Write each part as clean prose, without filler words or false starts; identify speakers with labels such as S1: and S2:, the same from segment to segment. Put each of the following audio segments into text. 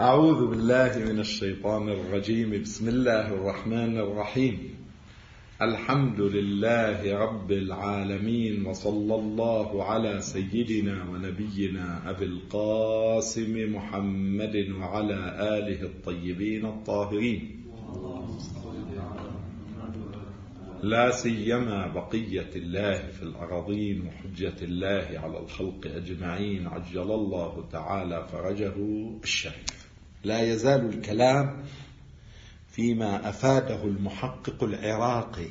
S1: أعوذ بالله من الشيطان الرجيم. بسم الله الرحمن الرحيم. الحمد لله رب العالمين، وصلى الله على سيدنا ونبينا أبي القاسم محمد وعلى آله الطيبين الطاهرين، لا سيما بقية الله في الأراضين وحجة الله على الخلق أجمعين، عجل الله تعالى فرجه الشريف. لا يزال الكلام فيما أفاده المحقق العراقي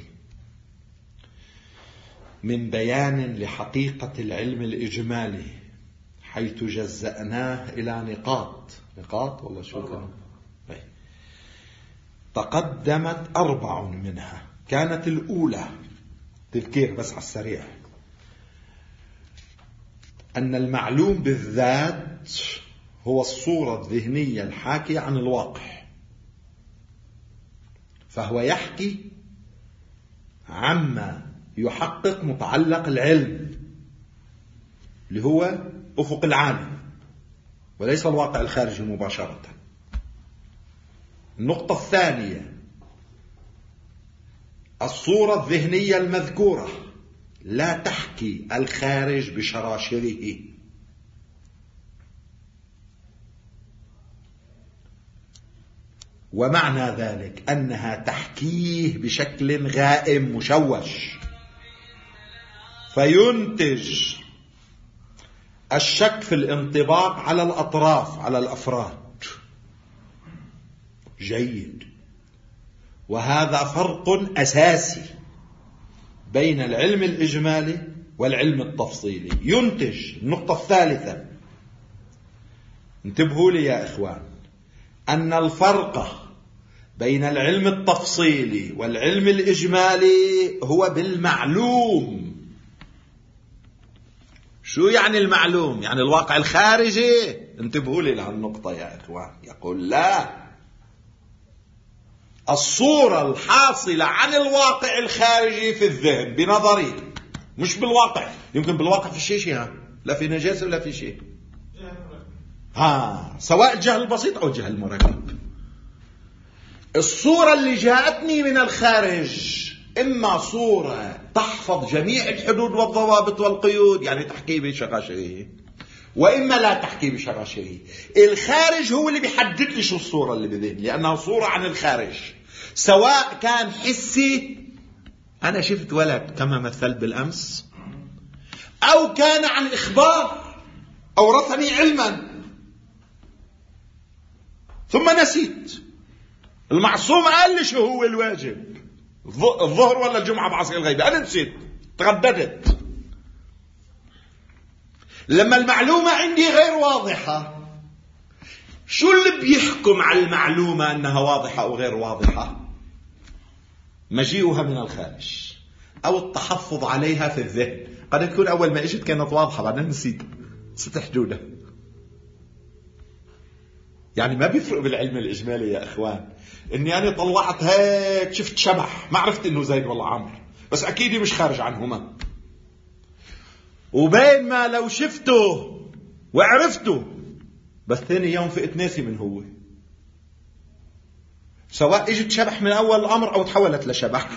S1: من بيان لحقيقة العلم الإجمالي، حيث جزأناه إلى نقاط والله شو كان. تقدمت 4 منها. كانت الأولى تذكير بس على السريع، أن المعلوم بالذات هو الصورة الذهنية الحاكية عن الواقع، فهو يحكي عما يحقق متعلق العلم اللي هو أفق العالم وليس الواقع الخارجي مباشرة. النقطة الثانية، الصورة الذهنية المذكورة لا تحكي الخارج بشراشره، ومعنى ذلك أنها تحكيه بشكل غائم مشوش، فينتج الشك في الانطباق على الأطراف، على الأفراد. جيد. وهذا فرق أساسي بين العلم الإجمالي والعلم التفصيلي. ينتج النقطة الثالثة، انتبهوا لي يا إخوان، أن الفرق بين العلم التفصيلي والعلم الإجمالي هو بالمعلوم. شو يعني المعلوم؟ يعني الواقع الخارجي. انتبهوا لي لهالنقطة يا إخوان. يقول لا، الصورة الحاصلة عن الواقع الخارجي في الذهن بنظري، مش بالواقع. يمكن بالواقع في شيء لا في نجاسة ولا في شيء، سواء الجهل البسيط أو الجهل المركب. الصورة اللي جاءتني من الخارج إما صورة تحفظ جميع الحدود والضوابط والقيود، يعني تحكي بشراشره، وإما لا تحكي بشراشره. الخارج هو اللي بيحدد لي شو الصورة اللي بذهني، لأنها صورة عن الخارج، سواء كان حسي، أنا شفت ولد كما مثلت بالأمس، أو كان عن إخبار أورثني علما ثم نسيت. المعصوم قال لي شو هو الواجب، الظهر ولا الجمعة بعصر الغيبة، أنا نسيت، ترددت. لما المعلومة عندي غير واضحة، شو اللي بيحكم على المعلومة أنها واضحة أو غير واضحة؟ مجيئها من الخارج أو التحفظ عليها في الذهن. قد يكون أول ما إجت كانت واضحة، بعدين نسيت حدودها. يعني ما بيفرق بالعلم الإجمالي يا إخوان إني أنا طلعت هيك شفت شبح، ما عرفت إنه زيد والله عمرو، بس أكيد مش خارج عنهما، وبين ما لو شفته وعرفته بس ثاني يوم فقت ناسي من هو، سواء اجت شبح من أول الأمر أو تحولت لشبح.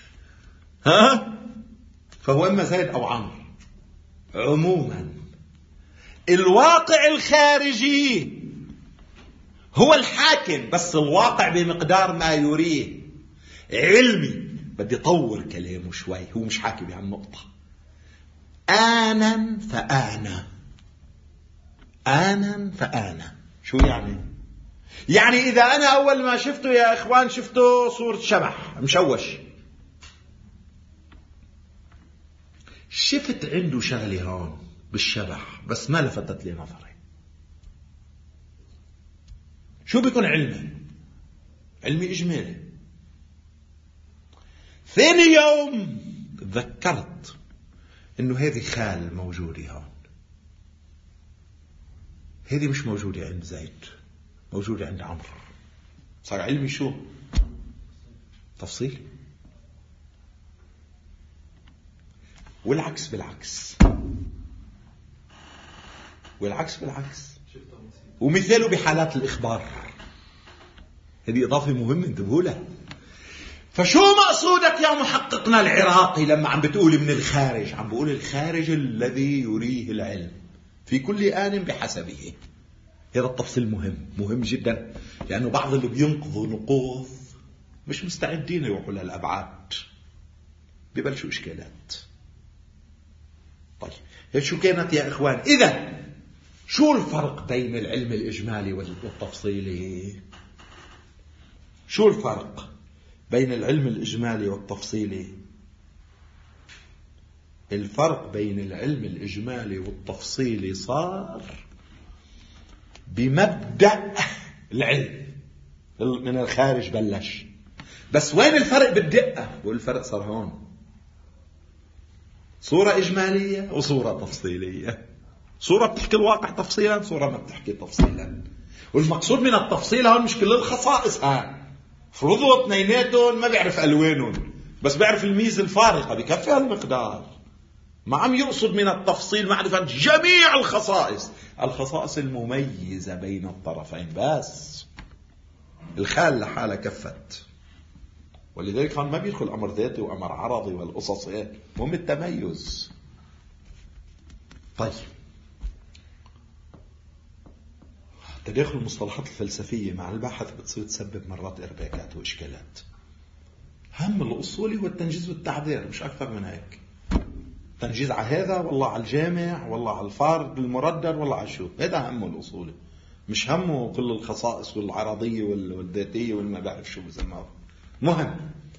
S1: فهو إما زيد أو عمرو. عموما الواقع الخارجي هو الحاكم، بس الواقع بمقدار ما يريه. علمي بدي طور كلامه شوي، هو مش حاكي بهالنقطة. آنا فآنا. شو يعني؟ يعني إذا أنا أول ما شفته يا إخوان شفته صورة شبح مشوش، شفت عنده شغلة هون بالشبح بس ما لفتت لي نظري، شو بيكون علمي إجمالي. ثاني يوم تذكرت إنه هذه خال موجودة هون، هذه مش موجودة عند زيد، موجودة عند عمرو. صار علمي شو؟ تفصيل. والعكس بالعكس. ومثاله بحالات الإخبار. هذه إضافة مهمة انتبهوا لها. فشو مقصودك يا محققنا العراقي لما عم بتقول من الخارج؟ عم بقول الخارج الذي يريه العلم في كل آن بحسبه. هذا التفصيل مهم جدا، لأنه بعض اللي بينقضوا نقوض مش مستعدين يروحوا للأبعاد، ببلشوا إشكالات. طيب هيك شو كانت يا إخوان؟ إذا شو الفرق بين العلم الإجمالي والتفصيلي؟ شو الفرق بين العلم الإجمالي والتفصيلي؟ الفرق بين العلم الإجمالي والتفصيلي صار بمبدأ العلم من الخارج بلش. بس وين الفرق بالدقة؟ والفرق صار هون، صورة إجمالية وصورة تفصيلية. صورة بتحكي الواقع تفصيلا، صورة ما بتحكي تفصيلا. والمقصود من التفصيل هون مش كل الخصائص، فرضوا اثنيناتهم ما بيعرف ألوانهم، بس بيعرف الميزة الفارقة، بكفي هالمقدار. ما عم يقصد من التفصيل معرفة جميع الخصائص المميزة بين الطرفين بس. الخال لحالة كفت. ولذلك ما بيدخل أمر ذاتي وأمر عرضي والقصص، مهم التميز. طيب تداخل المصطلحات الفلسفية مع الباحث بتصير تسبب مرات إرباكات وإشكالات. هم الأصولي هو التنجيز والتعبير، مش أكثر من هيك. تنجيز على هذا والله على الجامع والله على الفارد المردد والله على شو، هذا همه الأصولي، مش همه كل الخصائص والعرضية والذاتية والما بعرف شو بسموه. مهم.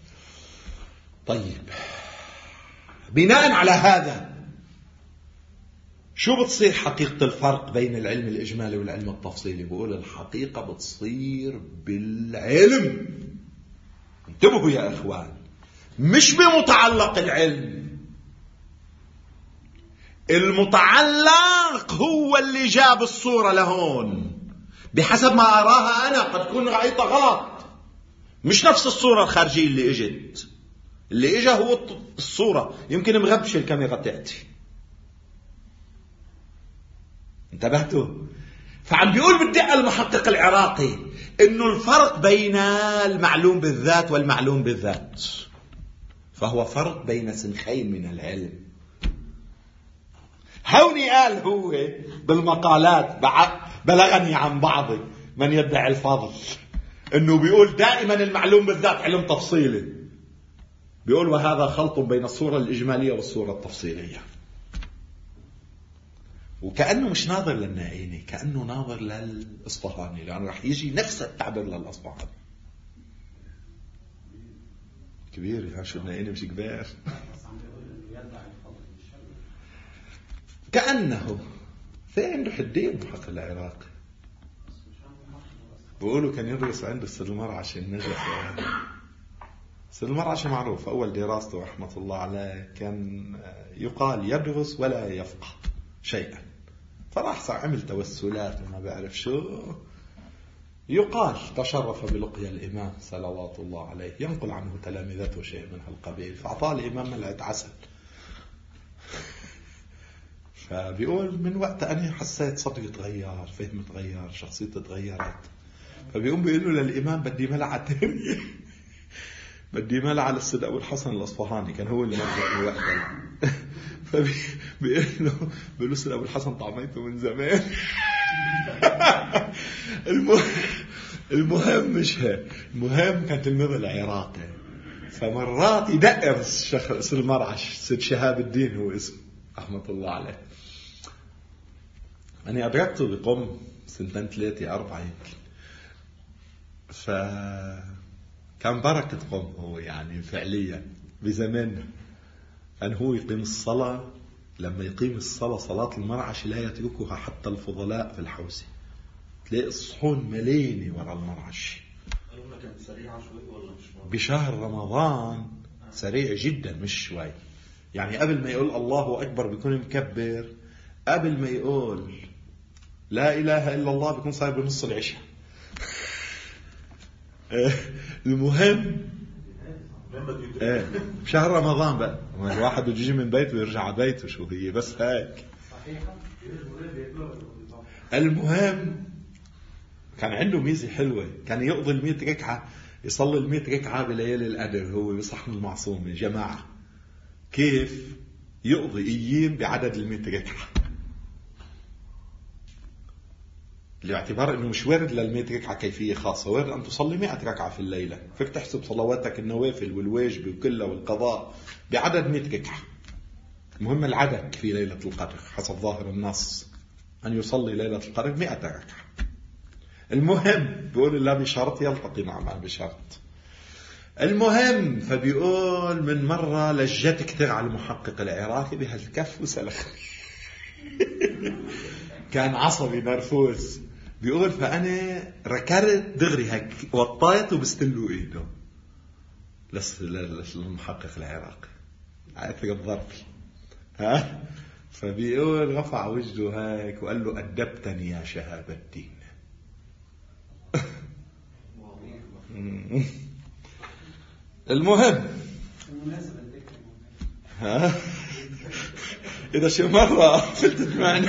S1: طيب بناء على هذا شو بتصير حقيقة الفرق بين العلم الإجمالي والعلم التفصيلي؟ بقول الحقيقة بتصير بالعلم. انتبهوا يا إخوان، مش بمتعلق العلم. المتعلق هو اللي جاب الصورة لهون بحسب ما أراها أنا، قد تكون رأيتها غلط. مش نفس الصورة الخارجية اللي اجت. اللي اجا هو الصورة يمكن مغبشة الكاميرا تأتي. انتبهتوا؟ فعم بيقول بالدقة المحقق العراقي انه الفرق بين المعلوم بالذات والمعلوم بالذات فهو فرق بين سنخين من العلم. هوني قال هو بالمقالات بلغني عن بعض من يدعي الفضل انه بيقول دائما المعلوم بالذات علم تفصيلي. بيقول وهذا خلط بين الصورة الإجمالية والصورة التفصيلية. وكأنه مش ناظر للنائيني، كأنه ناظر للأصفهاني، لأنه رح يجي نفس التعبير للأصفهاني. كبير يا شو النائيني مش كبير. كأنه فين رح الدين محق العراقي. بيقولوا كان يدرس عند السيد المرعشي النجف. السيد المرعشي معروف أول دراسته رحمة الله عليه كان يقال يدرس ولا يفقه شيئا، فراح عمل توسلات وما بعرف شو. يقال تشرف بلقيا الإمام صلوات الله عليه، ينقل عنه تلامذته شيء من هالقبيل، فأعطاه الإمام ملعقة عسل. فبيقول من وقت أنا حسيت صدري تغير، فهمي تغير، شخصيتي تغيرت. فبيقوم بيقول له للإمام بدي ملعقة ثانية، بدي ملعقة للسيد أبو الحسن الأصفهاني، كان هو المرجع وقتها. فبيقول له السيد أبو الحسن طعميته من زمان. المهم مش هيك، المهم كان تلميذ العراقي، فمرات يدقر الشيخ المرعش، سيد شهاب الدين هو اسمه رحمة الله عليه. أنا أدركته بقم 2-3-4 يمكن. فكان بركة قم هو يعني فعليا بزماننا. أن هو يقيم الصلاة، لما يقيم الصلاة صلاة المرعش لا يتركها حتى الفضلاء في الحوسي، تلاقي الصحون مليني وراء المرعش.
S2: كانت سريعة شوي ولا مش؟
S1: بشهر رمضان سريع جدا مش شوي. يعني قبل ما يقول الله أكبر بيكون مكبر، قبل ما يقول لا إله إلا الله بيكون صاير بنص العشاء. المهم بشهر رمضان بقى الواحد يجي من بيته ويرجع على بيته، شو هي بس هيك. المهم كان عنده ميزة حلوة، كان يقضي 100 ركعة، يصلي 100 ركعة بليالي القدر هو بصحن المعصومة جماعة. كيف يقضي أيام بعدد 100 ركعة؟ لاعتبار أنه مش وارد 100 ركعة كيفية خاصة، وارد أن تصلي 100 ركعة في الليلة، فيك تحسب صلواتك النوافل والواجب وكلها والقضاء بعدد 100 ركعة. مهم العدد في ليلة القدر حسب ظاهر النص، أن يصلي ليلة القدر 100 ركعة. المهم بيقول الله بشرط يلتقي مع ما بشرط. المهم فبيقول من مرة لجت كتير على المحقق العراقي بهالكف وسلخ كان عصبي نرفوز. بيقول فأنا ركرت دغري هيك وطيت وبستلو إيده للمحقق العراقي عايث الظرف ها. فبيقول رفع وجهه هيك وقال له أدبتني يا شهاب الدين. المهم ها إذا شو مرة فلتت معنا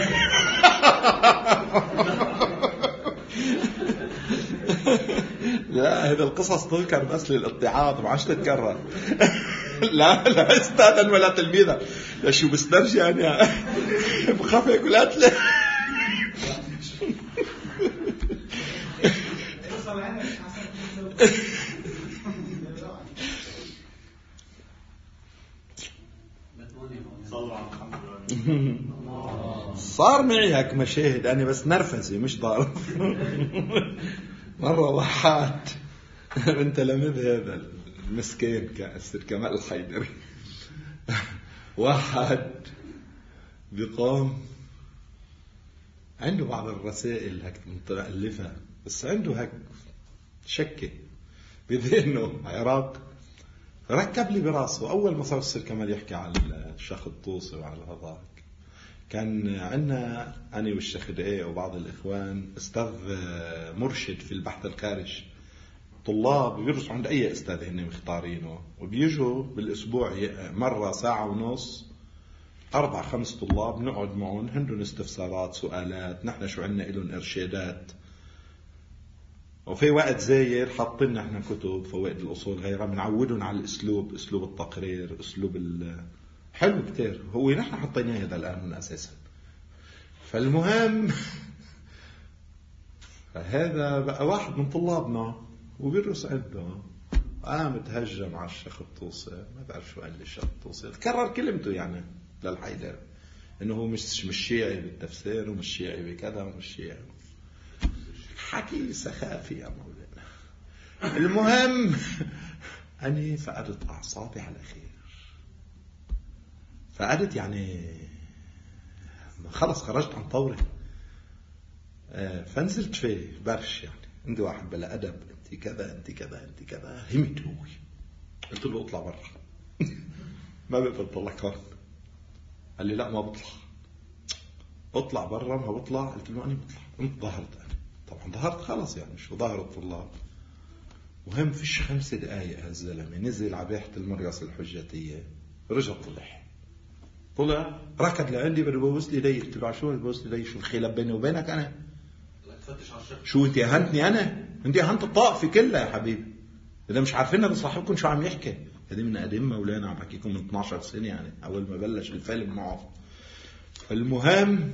S1: لا هذا القصص تذكر بس للاتعاظ ما عادش تتكرر لا استاذا ولا تلميذا لا شو بسترجع يعني بخاف يقول له صار معي هيك مشاهد أنا بس نرفزي مش ضارب. مرة واحد من تلاميذ هذا المسكين كأستاذ كمال الحيدري واحد بيقوم عنده بعض الرسائل هيك متألفة بس عنده هيك شكة بذهنه عراق، ركب لي براسه. أول ما صار السيد كمال يحكي عن الشيخ الطوسي وعلى هذاك كان عندنا أنا والشيخ دقيق وبعض الإخوان أستاذ مرشد في البحث الخارج، طلاب بيدرسوا عند أي أستاذ هن مختارينه وبيجوا بالأسبوع مرة ساعة ونص 4-5 طلاب نقعد معهم هندون استفسارات سؤالات نحن شو عنا إلون إرشادات، وفي وقت زاير حاطين نحن كتب فوائد الأصول غيرها بنعودهم على الأسلوب، أسلوب التقرير، أسلوب حلو كتير هو نحن حطيناه هذا الآن من أساسا. فالمهم هذا بقى واحد من طلابنا وبيدرس عنده قام تهجم على الشيخ الطوسي، ما بعرف شو قال لي الشيخ الطوسي، تكرر كلمته يعني للحيدر انه هو مش شيعي بالتفسير ومش شيعي بكذا ومش شيعي، حكي سخافي يا مولانا. المهم أني فقدت أعصابي على خير، فقدت يعني خلص خرجت عن طوري. فنزلت فيه برش يعني عندي واحد بلا أدب أنت كذا أنت كذا أنت كذا همت هو. قلت له اطلع برا ما بقدر اطلعك هون. قال لي لا ما بطلع. اطلع برا ما بطلع. قلت له أنا بطلع. انت ظهرت أنا طبعا ظهرت خلاص يعني شو ظاهر الطلاب. مهم فيش 5 دقايق هالزلمة نزل على باحة المريص الحجتية رجع طلع ركض لعندي بده يبوس لي يدي. قلت له شو بوس لي يدي شو الخلاف بيني وبينك أنا؟ شو انت اهنتني أنا؟ انت اهنت الطائفة كلها يا حبيبي. إذا مش عارفين بصاحبكم شو عم يحكي. هذه من قديم مولانا عم بحكيكم من 12 سنة يعني أول ما بلش الفيلم معه. المهم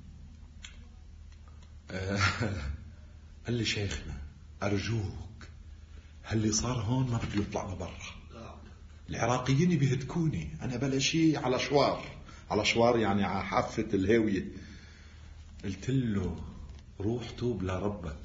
S1: قال لي شيخنا أرجوك هاللي صار هون ما بده يطلع لبرا. العراقيين بيهتكوني أنا بلا شيء على شوار يعني على حافة الهاوية. قلت له روح توب لربك.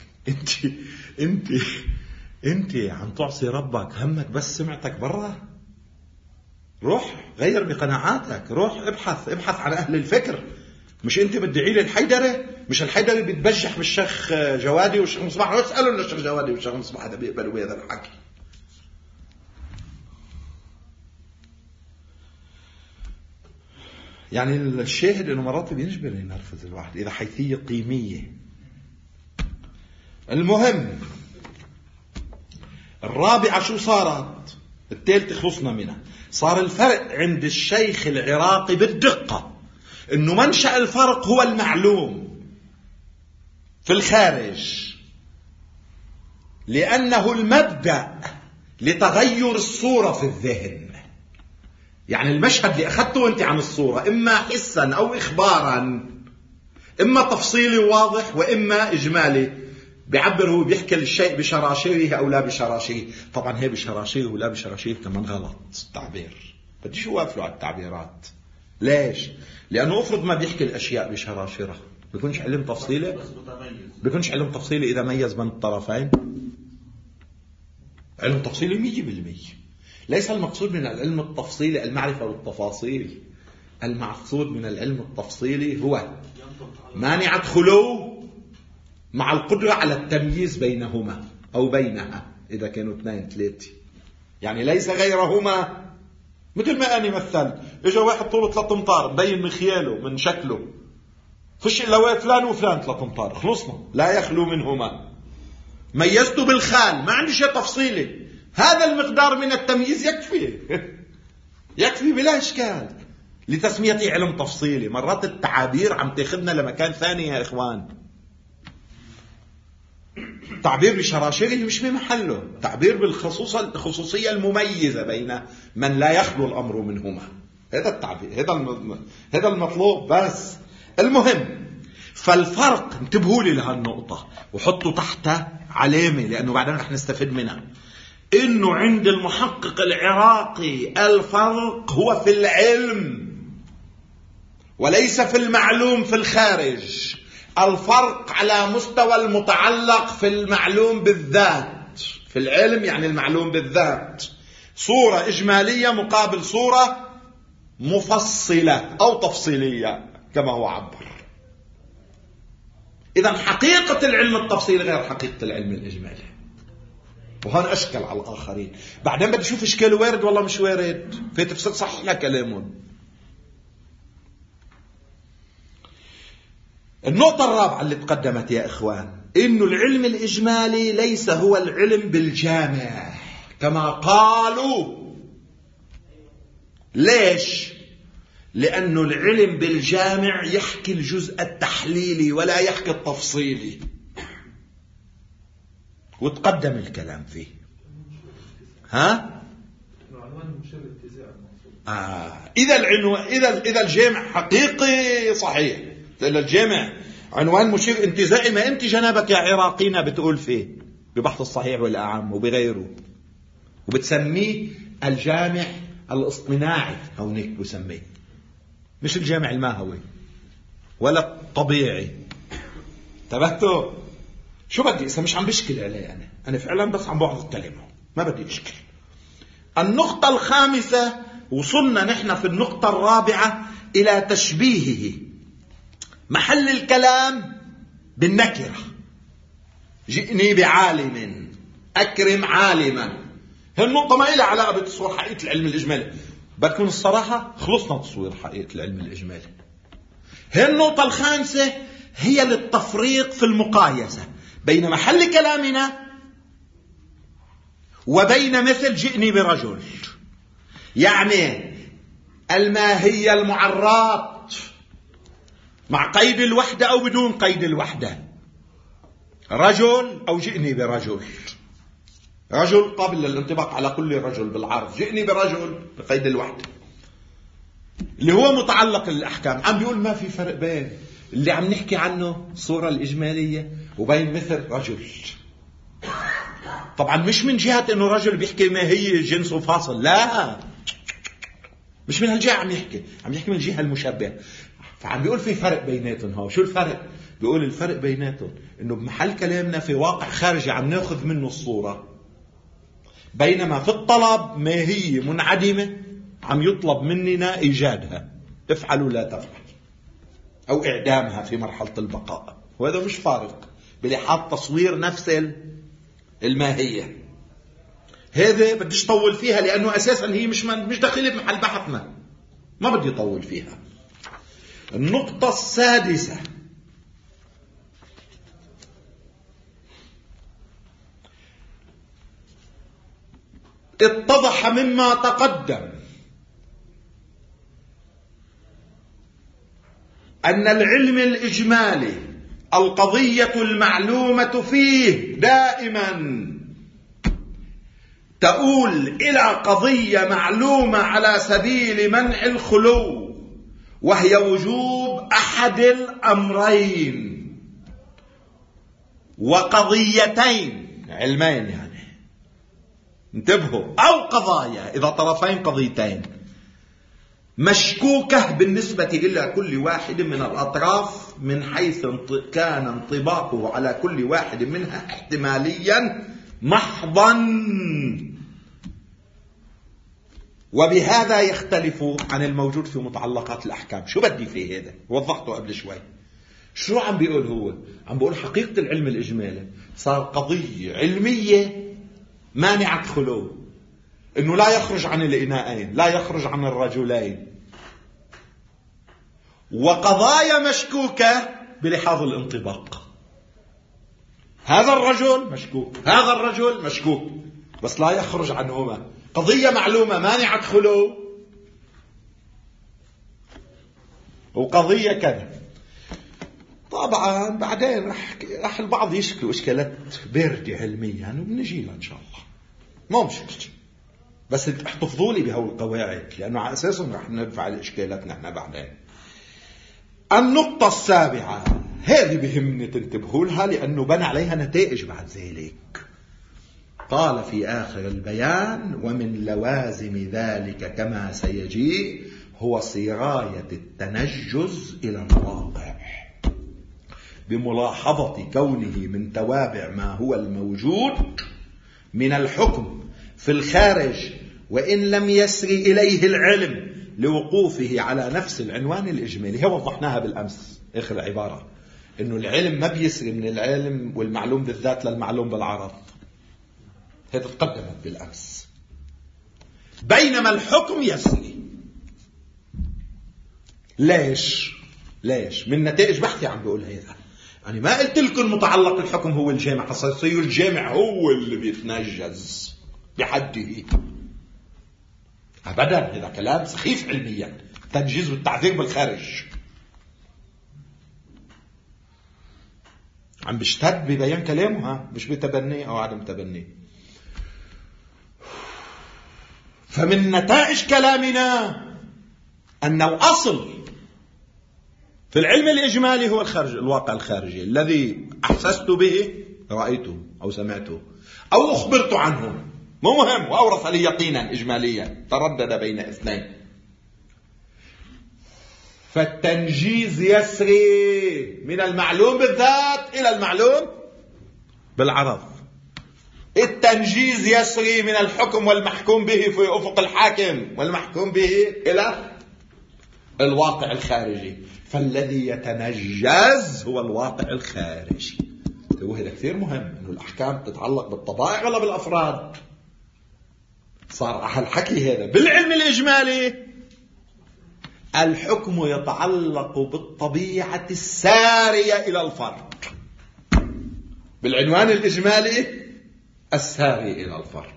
S1: انت عم تعصي ربك همك بس سمعتك برا. روح غير بقناعاتك. روح ابحث عن أهل الفكر. مش انت بتدعي لي الحيدرة؟ مش الحيدرة بيتبجح بالشيخ جوادي والشيخ مصباح؟ اسألوا الشيخ جوادي والشيخ مصباح هذا بيقبلوا بهذا الحكي. يعني الشاهد انه مرات بينجبر ينرفز الواحد اذا حيثية قيمية. المهم الرابعة شو صارت؟ الثالثة خلصنا منها. صار الفرق عند الشيخ العراقي بالدقة انه منشأ الفرق هو المعلوم في الخارج. لأنه المبدأ لتغير الصورة في الذهن. يعني المشهد اللي أخذته أنت عن الصورة إما حسا أو إخبارا، إما تفصيلي واضح وإما إجمالي، بيعبر هو بيحكي الشيء بشراشيره أو لا بشراشيره. طبعا هي بشراشيره ولا بشراشيره كمان غلط التعبير، بديش يوافقوا على التعبيرات. ليش؟ لأنه أفرض ما بيحكي الأشياء بشراشرة، بيكونش علم تفصيلي؟ بيكونش علم تفصيلي إذا ميز بين الطرفين؟ علم تفصيلي 100%. ليس المقصود من العلم التفصيلي المعرفة والتفاصيل، المقصود من العلم التفصيلي هو مانع خلو مع القدرة على التمييز بينهما أو بينها إذا كانوا 2 3. يعني ليس غيرهما. مثل ما أنا مثل إجا واحد طوله 3 أمتار مبين من خياله من شكله، فش إلا فلان وفلان 3 أمتار، خلصنا، لا يخلو منهما. ميزته بالخال، ما عندي شيء تفصيلي، هذا المقدار من التمييز يكفي يكفي بلا إشكال لتسميته علم تفصيلي. مرات التعابير عم تاخذنا لمكان ثاني يا إخوان. تعبير بشراشره مش بمحله، تعبير بالخصوصية المميزة بين من لا يخلو الأمر منهما. هذا التعبير، هذا المطلوب. بس المهم، فالفرق، انتبهوا لي لهالنقطة وحطوا تحتها علامة لأنه بعدين رح نستفيد منها. إنه عند المحقق العراقي الفرق هو في العلم وليس في المعلوم في الخارج. الفرق على مستوى المتعلق في المعلوم بالذات. في العلم يعني المعلوم بالذات، صورة إجمالية مقابل صورة مفصلة أو تفصيلية كما هو عبر. إذن حقيقة العلم التفصيلي غير حقيقة العلم الإجمالي، وهون أشكل على الآخرين. بعدين بدي أشوف إشكال وارد والله مش وارد، في تفسير صح لك كلامهم. النقطة الرابعة اللي تقدمت يا إخوان، إنه العلم الإجمالي ليس هو العلم بالجامع كما قالوا. ليش؟ لأنه العلم بالجامع يحكي الجزء التحليلي ولا يحكي التفصيلي، وتقدم الكلام فيه. ها؟ إذا الجامع حقيقي صحيح، إذا الجامع عنوان مشير انتزاعي، ما أنت جنابك يا عراقينا بتقول فيه ببحث الصحيح والأعم وبغيره، وبتسميه الجامع الاصطناعي، هونيك بسميه، مش الجامع الماهوي ولا الطبيعي. انتبهتوا؟ شو بدي اسا مش عم بشكل عليه، أنا فعلا بس عم بعض الكلمة، ما بدي اشكل. النقطة الخامسة، وصلنا نحن في النقطة الرابعة إلى تشبيهه محل الكلام بالنكرة. جئني بعالم أكرم عالما. هالنقطة ما إلها علاقة بتصوير حقيقة العلم الإجمالي. بدكم الصراحة، خلصنا تصوير حقيقة العلم الإجمالي. هالنقطة الخامسة هي للتفريق في المقايسة بين محل كلامنا وبين مثل جئني برجل. يعني الماهية المعرات مع قيد الوحدة أو بدون قيد الوحدة، رجل أو جئني برجل. رجل قبل الانطباق على كل رجل بالعرض، جئني برجل بقيد الوحدة اللي هو متعلق الأحكام. عم بيقول ما في فرق بين اللي عم نحكي عنه الصورة الإجمالية وبين مثل رجل. طبعا مش من جهة انه رجل بيحكي ماهية جنس وفاصل، لا، مش من هالجهة عم يحكي من الجهة المشابهة. فعم بيقول في فرق بيناتهم. هو شو الفرق؟ بيقول الفرق بيناتهم انه بمحل كلامنا في واقع خارجي عم ناخذ منه الصورة، بينما في الطلب ماهية منعدمة عم يطلب مننا ايجادها، افعلوا لا تفعل، او اعدامها في مرحلة البقاء. وهذا مش فارق بلحاظ تصوير نفس الماهية. هذا بديش طول فيها لأنه أساسا هي مش داخلة بمحل بحثنا، ما بدي طول فيها. النقطة السادسة، اتضح مما تقدم أن العلم الإجمالي القضية المعلومة فيه دائما تؤول إلى قضية معلومة على سبيل منع الخلو، وهي وجوب أحد الأمرين، وقضيتين علمين يعني انتبهوا، أو قضايا إذا طرفين قضيتين مشكوكة بالنسبة إلى كل واحد من الأطراف من حيث كان انطباقه على كل واحد منها احتماليا محضا، وبهذا يختلف عن الموجود في متعلقات الأحكام. شو بدي فيه هذا؟ وضحته قبل شوي. شو عم بيقول هو؟ عم بيقول حقيقة العلم الإجمالي صار قضية علمية مانعة خلو، إنه لا يخرج عن الإناءين، لا يخرج عن الرجلين، وقضايا مشكوكة بلحاظ الانطباق. هذا الرجل مشكوك، هذا الرجل مشكوك، بس لا يخرج عنهما. قضية معلومة مانعة خلو، وقضية كذا. طبعا بعدين رح البعض يشكلوا إشكالات باردة علميا، وبنجي لها إن شاء الله، مو مشكلة، بس احتفظوا لي بهول القواعد لأنه على أساسهم رح ندفع الإشكالات نحن بعدين. النقطة السابعة هذه بهمني تنتبهوا لها لأنه بنى عليها نتائج بعد ذلك. قال في آخر البيان: ومن لوازم ذلك كما سيجيء هو سراية التنجز إلى الواقع بملاحظة كونه من توابع ما هو الموجود من الحكم في الخارج، وإن لم يسر إليه العلم لوقوفه على نفس العنوان الإجمالي. هي وضحناها بالأمس آخر العبارة، إنه العلم ما بيسري من العلم والمعلوم بالذات للمعلوم بالعرض، هذا تقدمت بالأمس، بينما الحكم يسري. ليش من نتائج بحثي عم بقول هذا. أنا ما قلت لكم متعلق الحكم هو الجامع، خصوصي الجامع هو اللي بيتنجز بحده أبدا. هذا كلام سخيف علميا، تنجيز والتعذير بالخارج. عم بيشتد ببيان كلامه، مش بتبنيه أو عدم تبنيه. فمن نتائج كلامنا أن الأصل في العلم الإجمالي هو الواقع الخارجي الذي أحسست به، رأيته أو سمعته أو أخبرت عنه، مو مهم، وأورث لي يقينا إجماليا تردد بين اثنين. فالتنجيز يسري من المعلوم بالذات إلى المعلوم بالعرض. التنجيز يسري من الحكم والمحكوم به في أفق الحاكم والمحكوم به إلى الواقع الخارجي. فالذي يتنجز هو الواقع الخارجي. وهذا كثير مهم، إنه الأحكام تتعلق بالطبائع ولا بالأفراد. صار هالحكي هذا بالعلم الإجمالي الحكم يتعلق بالطبيعة السارية إلى الفرد، بالعنوان الإجمالي الساري إلى الفرد.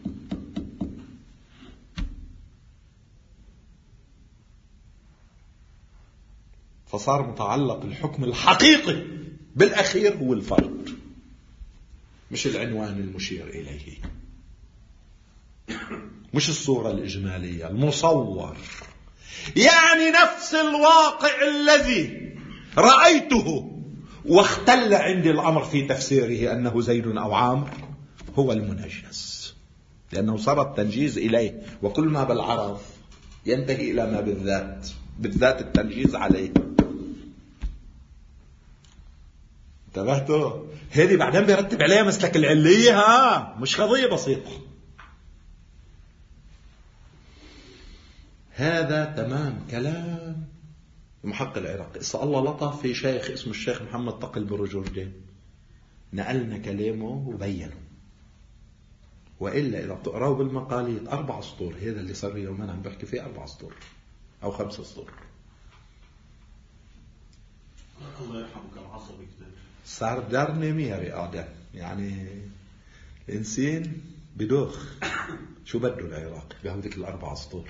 S1: فصار متعلق الحكم الحقيقي بالأخير هو الفرد، مش العنوان المشير إليه، مش الصورة الإجمالية المصور. يعني نفس الواقع الذي رأيته واختل عندي الأمر في تفسيره أنه زيد أو عامر هو المنجز، لأنه صار التنجيز إليه، وكل ما بالعرض ينتهي إلى ما بالذات التنجيز عليه. انتبهتوا؟ هذه بعدين بيرتب عليها مسلك العلية، مش قضية بسيطة. هذا تمام كلام المحقق العراقي. الله لطف في شيخ اسمه الشيخ محمد تقي البروجردي، نقلنا كلامه وبينه. وإلا إذا بتقرأوا بالمقاليد 4 سطور، هذا اللي صار يومين عم بحكي فيه 4 سطور أو 5 سطور.
S2: الله يرحمك العصبي كتير،
S1: صار دارني ميري قاعدة، يعني الإنسان بدوخ. شو بده العراقي بهوديك 4 سطور؟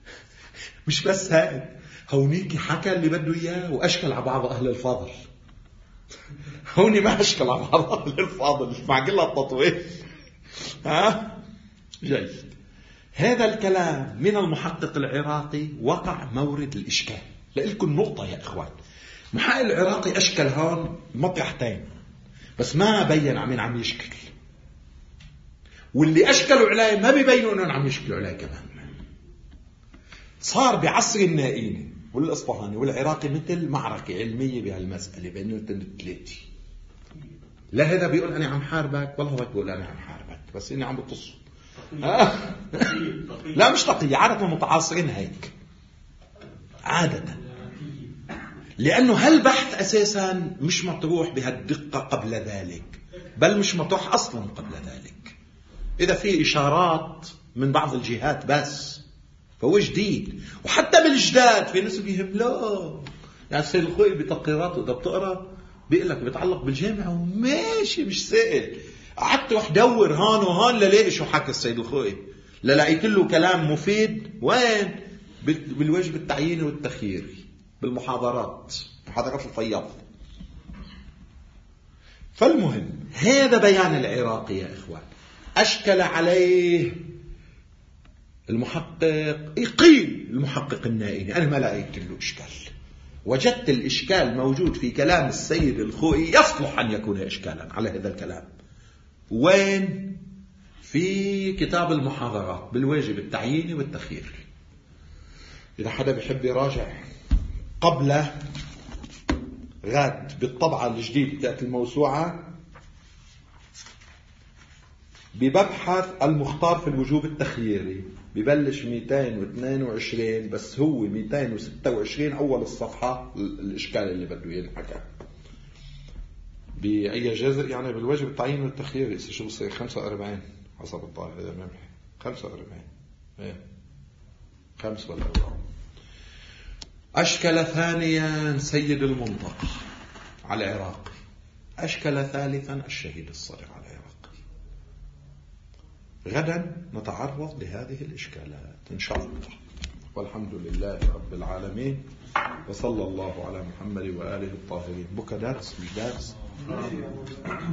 S1: مش بس هاد، هونيك حكى اللي بده إياه وأشكل على بعض أهل الفضل. هوني ما أشكل على العراقي الفاضل مع كل التطويل. جيد. هذا الكلام من المحقق العراقي وقع مورد الإشكال. لإلكم نقطة يا إخوان، محقق العراقي أشكل هون مطرحتين بس ما بين عم يشكل، واللي أشكلوا عليه ما بيبينوا أنهم عم يشكلوا عليه كمان. صار بعصر النائيني والإصفهاني والعراقي مثل معركة علمية بهالمسألة بينهم الثلاثة. لا هذا بيقول أنا عم حاربك ولا هذا بيقول أنا عم حاربك، بس إني عم بتصل. لا مش تقية، عادة متعاصرين هيك عادة، لأنه هالبحث أساسا مش مطروح بهالدقة قبل ذلك، بل مش مطروح أصلا قبل ذلك. إذا في إشارات من بعض الجهات بس فهو جديد، وحتى بالجداد في ناس بيهم لا يعني السيد الخوئي بتقريراته إذا بتقرأ بيقول لك بيتعلق بالجامعة وماشي مش سائل. قعدت روح دور هون وهون للاقي شو حكى السيد الخوئي، للاقيت له كلام مفيد. وين؟ بالواجب التعييني والتخييري، بالمحاضرات، محاضرات الفياض. فالمهم هذا بيان العراقي يا إخوان أشكل عليه المحقق، يقيل المحقق النائيني. أنا ما لقيت له إشكال، وجدت الإشكال موجود في كلام السيد الخوئي يصلح أن يكون إشكالا على هذا الكلام. وين؟ في كتاب المحاضرات بالواجب التعييني والتخييري. إذا حدا بيحب يراجع قبل غاد بالطبعة الجديدة تأتي الموسوعة بمبحث المختار في الوجوب التخييري، ببلش 222 بس هو 226 أول الصفحة الإشكال اللي بده ينحكى. بأي جزء يعني بالواجب التعيين والتخييري شو بصير 45 حسب الطالب إذا ما بحي 45 إيه 5 ولا 4. أشكل ثانيا سيد المنطقة على العراقي، أشكل ثالثا الشهيد الصدر على العراقي. غدا نتعرض لهذه الإشكالات إن شاء الله، والحمد لله رب العالمين، وصلى الله على محمد وآله الطاهرين. بك دارس مش دارس